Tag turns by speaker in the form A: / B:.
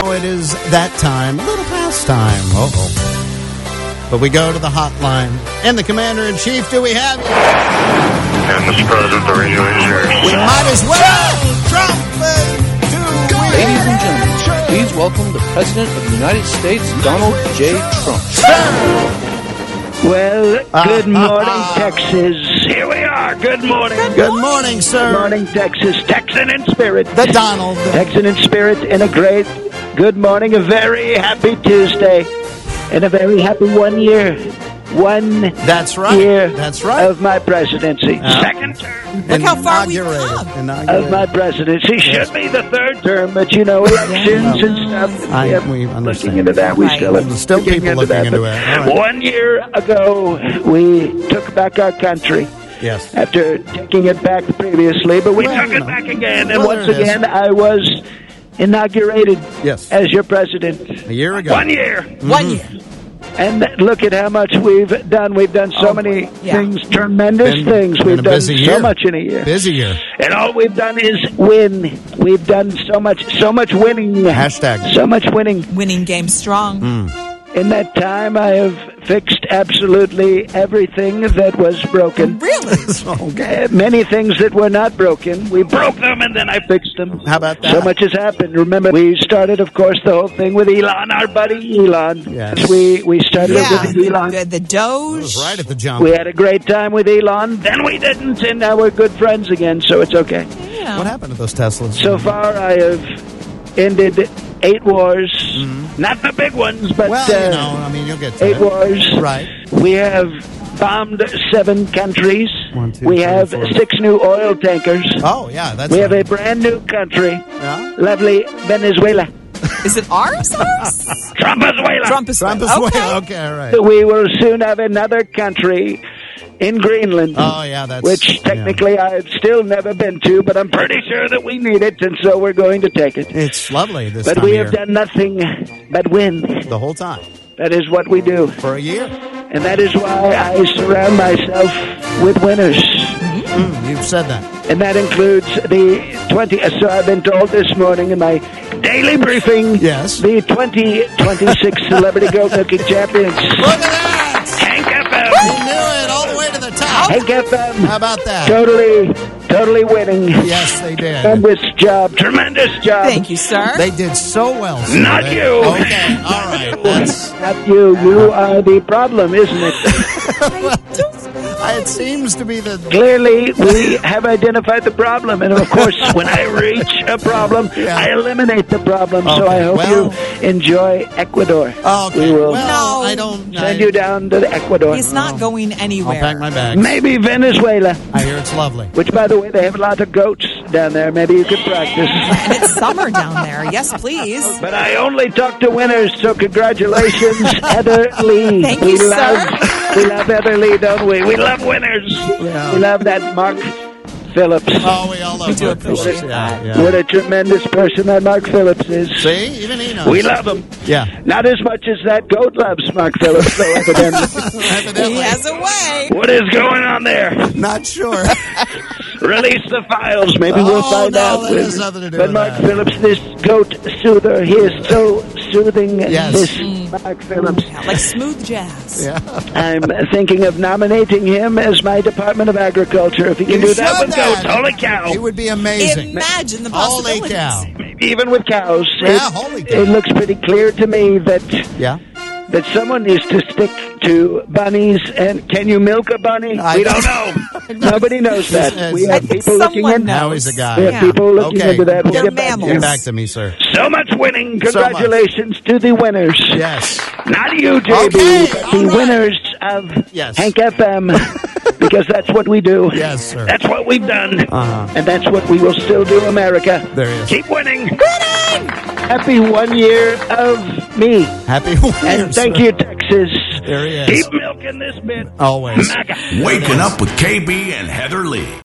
A: Now it is that time, a little past time. But we go to the hotline. And the Commander-in-Chief, do we have you?
B: And Mr. President, the radio is yours.
A: We might as well. Trump,
C: Ladies and gentlemen, please welcome the President of the United States, Donald J. Trump.
D: Well, good morning, Texas. Here we are. Good morning.
A: Good morning, sir.
D: Good morning, Texas. Texan in spirit.
A: The Donald.
D: Texan in spirit in a great good morning. A very happy Tuesday. And a very happy 1 year.
A: That's right.
D: Year
A: That's right.
D: of my presidency. Second term
E: Look how far we've come.
D: of my presidency. Should be the third term, but you know, elections and stuff.
A: We understand.
D: Looking into that. We
A: Still people looking into it. All right.
D: 1 year ago, we took back our country.
A: Yes.
D: After taking it back previously, but we took it back again. And once again, I was inaugurated as your president.
A: A year ago.
D: 1 year.
E: 1 year.
D: And look at how much we've done. We've done so many things, tremendous things. We've done so much in a year.
A: Busy year.
D: And all we've done is win. We've done so much winning.
A: Hashtag.
D: So much winning.
E: Winning game strong.
D: In that time, I have fixed absolutely everything that was broken.
E: Really?
D: Many things that were not broken. We broke them and then I fixed them.
A: How about that?
D: So much has happened. Remember, we started, of course, the whole thing with Elon, our buddy Elon.
A: Yes.
D: We started with Elon.
E: The Doge.
A: That was right at the jump.
D: We had a great time with Elon. Then we didn't, and now we're good friends again, so it's okay.
E: Yeah.
A: What happened to those Teslas?
D: So far, I have ended 8 wars. Not the big ones, but
A: you'll get to
D: 8 wars.
A: Right.
D: We have bombed 7 countries.
A: 1, 2,
D: we
A: 3,
D: have
A: 4.
D: 6 new oil tankers.
A: Oh, yeah.
D: We have a brand new country.
A: Yeah?
D: Lovely Venezuela.
E: Is it ours?
D: Trump-Venezuela.
A: Okay, all right.
D: We will soon have another country in Greenland.
A: Oh, yeah, that's...
D: Which technically I've still never been to, but I'm pretty sure that we need it, and so we're going to take it.
A: It's lovely this
D: But
A: time
D: we
A: of
D: have
A: year.
D: done nothing but win.
A: The whole time.
D: That is what we do.
A: For a year.
D: And that is why I surround myself with winners.
A: You've said that.
D: And that includes the 20... So I've been told this morning in my daily briefing, the 2026 Celebrity Gold Milking Champions.
A: Look at that!
D: Hank FM.
A: You knew it all the way to the top.
D: Hank FM.
A: How about that?
D: Totally winning.
A: Yes, they did.
D: Tremendous job.
E: Thank you, sir.
A: They did so well, sir.
D: Not you.
A: Okay, all right.
D: Not you. You are the problem, isn't it?
A: It seems to be the...
D: Clearly, we have identified the problem. And, of course, when I reach a problem, I eliminate the problem. So I hope you enjoy Ecuador.
A: Okay.
D: We will
A: I don't...
D: send you down to Ecuador.
E: He's not going anywhere.
A: I'll pack my bags.
D: Maybe Venezuela.
A: I hear it's lovely.
D: Which, by the way, they have a lot of goats down there. Maybe you could practice.
E: And it's summer down there. Yes, please.
D: But I only talk to winners, so congratulations, Heather Lee.
E: Thank you, sir.
D: We love Heather Lee, don't we? We love winners.
A: Yeah.
D: We love that Mark Phillips.
A: Oh, we all love
E: We do
A: Mark
E: appreciate
A: Phillips.
E: that.
A: Yeah.
D: What a tremendous person that Mark Phillips is.
A: See? Even he knows.
D: We love him.
A: Yeah.
D: Not as much as that goat loves Mark Phillips, though, evidently.
A: Evidently.
E: He has a way.
D: What is going on there?
A: Not sure.
D: Release the files. Maybe we'll find out.
A: That has nothing to do
D: but
A: with
D: Mark
A: that.
D: Phillips, this goat soother, he is so soothing.
A: Yes.
D: This Mark Phillips.
E: Yeah, like smooth jazz.
A: Yeah.
D: I'm thinking of nominating him as my Department of Agriculture. If he can do that with goats, holy cow.
A: It would be amazing.
E: Imagine the
A: Holy
E: possibilities.
A: cow.
D: Even with cows.
A: Yeah, holy cow.
D: It looks pretty clear to me that
A: Yeah.
D: that someone needs to stick to bunnies. And can you milk a bunny? We don't know. Nobody knows that. We have people looking into
A: Now he's a guy.
D: We have people looking into that. We'll
E: They're
D: get back to
E: mammals.
D: you.
A: Get back to me, sir.
D: So much winning. Congratulations to the winners.
A: Yes.
D: Not you, JB,
A: Okay,
D: but
A: all
D: the
A: right.
D: winners of
A: Yes.
D: Hank FM. Because that's what we do.
A: Yes, sir.
D: That's what we've done.
A: Uh-huh.
D: And that's what we will still do, America.
A: There he is.
D: Keep winning. Happy 1 year of me.
A: Happy 1 year,
D: And thank
A: sir.
D: you, Texas.
A: There he is.
D: Keep milking this bit.
A: Always.
D: MAGA.
F: Waking up with KB and Heather Lee.